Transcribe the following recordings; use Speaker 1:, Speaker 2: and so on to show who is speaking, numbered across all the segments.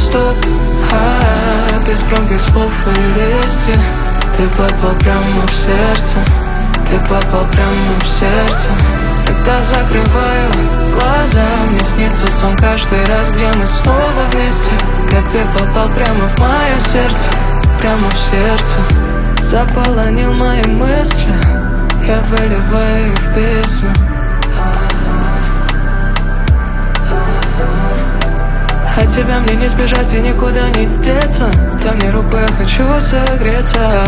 Speaker 1: стоп, без громких слов и листьев. Ты попал прямо в сердце, ты попал прямо в сердце. Когда закрываю глаза, мне снится сон каждый раз, где мы снова вместе. Как ты попал прямо в мое сердце, прямо в сердце. Заполонил мои мысли, я выливаю их в песню. От тебя мне не сбежать и никуда не деться. Дай мне руку, я хочу согреться.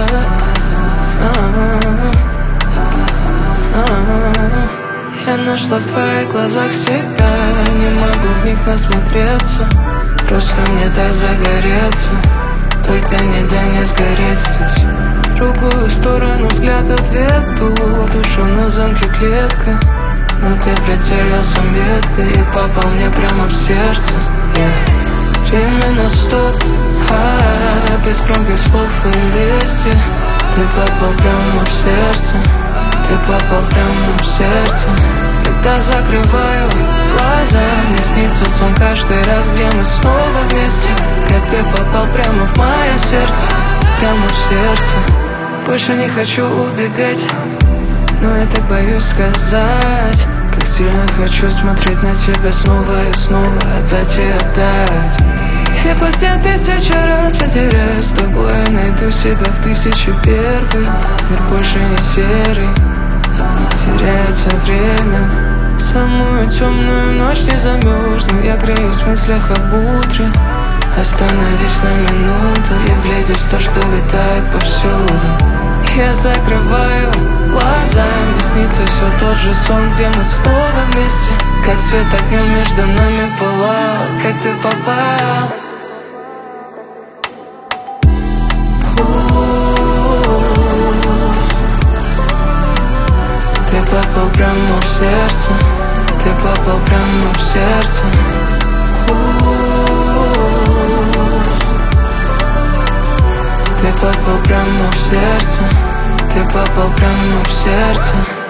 Speaker 1: Я нашла в твоих глазах себя, не могу в них насмотреться. Просто мне дай загореться, только не дай мне сгореть здесь. В другую сторону взгляд ответу, душу на замке клетка. Но ты прицелился метко и попал мне прямо в сердце. Время на стоп, без громких слов и листьев. Ты попал прямо в сердце, ты попал прямо в сердце. Когда закрываю глаза, мне снится сон каждый раз, где мы снова вместе. Как ты попал прямо в мое сердце, прямо в сердце. Больше не хочу убегать, но я так боюсь сказать, как сильно хочу смотреть на тебя снова и снова, опять и опять. И пусть я 1000 раз потеряюсь с тобой, я найду себя в 1001. Мир больше не серый, теряется время. В самую темную ночь не замерзну, я греюсь в мыслях об утре. Остановись на минуту и вглядись в то, что витает повсюду. Я закрываю глаза, мне снится все тот же сон, где мы снова вместе. Как свет огнем между нами пылал, как ты попал. Ты попал прямо в сердце, ты попал прямо в сердце. Ты попал прямо в сердце, ты попал прямо в сердце.